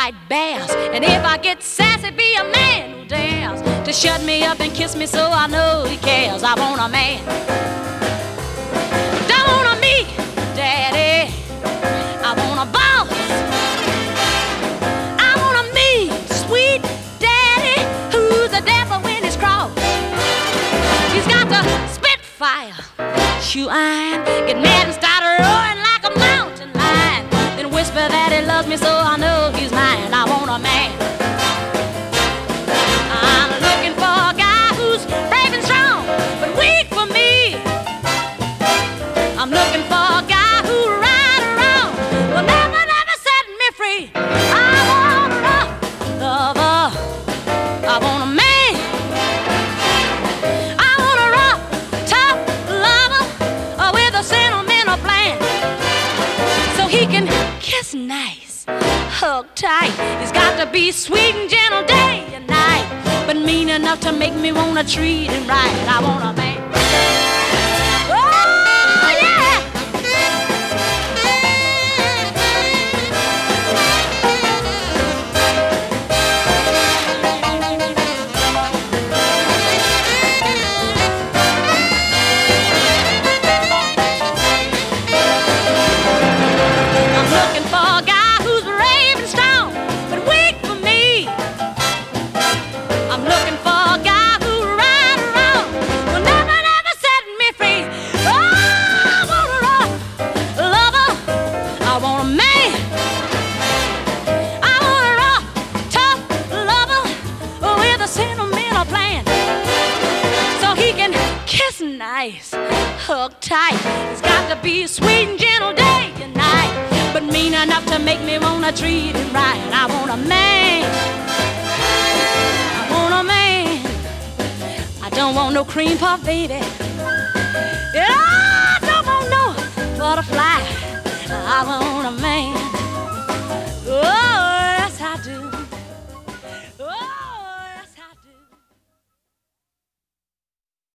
fight bears. And if I get sassy, be a man who dares to shut me up and kiss me so I know he cares. I want a man. Don't want a me, daddy. I want a boss. I want a me, sweet daddy, who's the devil when he's cross. He's got the spit fire, shoe iron, get mad and start roaring like a mountain lion. Then whisper that he loves me so I know he's mine. I want a man. I'm looking for a guy who's brave and strong, but weak for me. I'm looking for a guy who'll right around, will never, never set me free. I want a lover. I want a man. I want a rough, tough lover with a sentimental plan, so he can kiss nice, hug tight. He's got to be sweet and gentle day and night, but mean enough to make me wanna treat him right. I want a man. Oh yeah. I'm looking for a guy who's brave and strong, but weak for me. I'm looking for a guy who'll ride around, will never, never set me free. Oh, I want a rough lover. I want a man. I want a rough, tough lover with a sentimental plan, so he can kiss nice, hug tight. He's got to be sweet and gentle day and night, but mean enough to make me wanna treat him right. I want a man. I want a man. I don't want no cream puff, baby.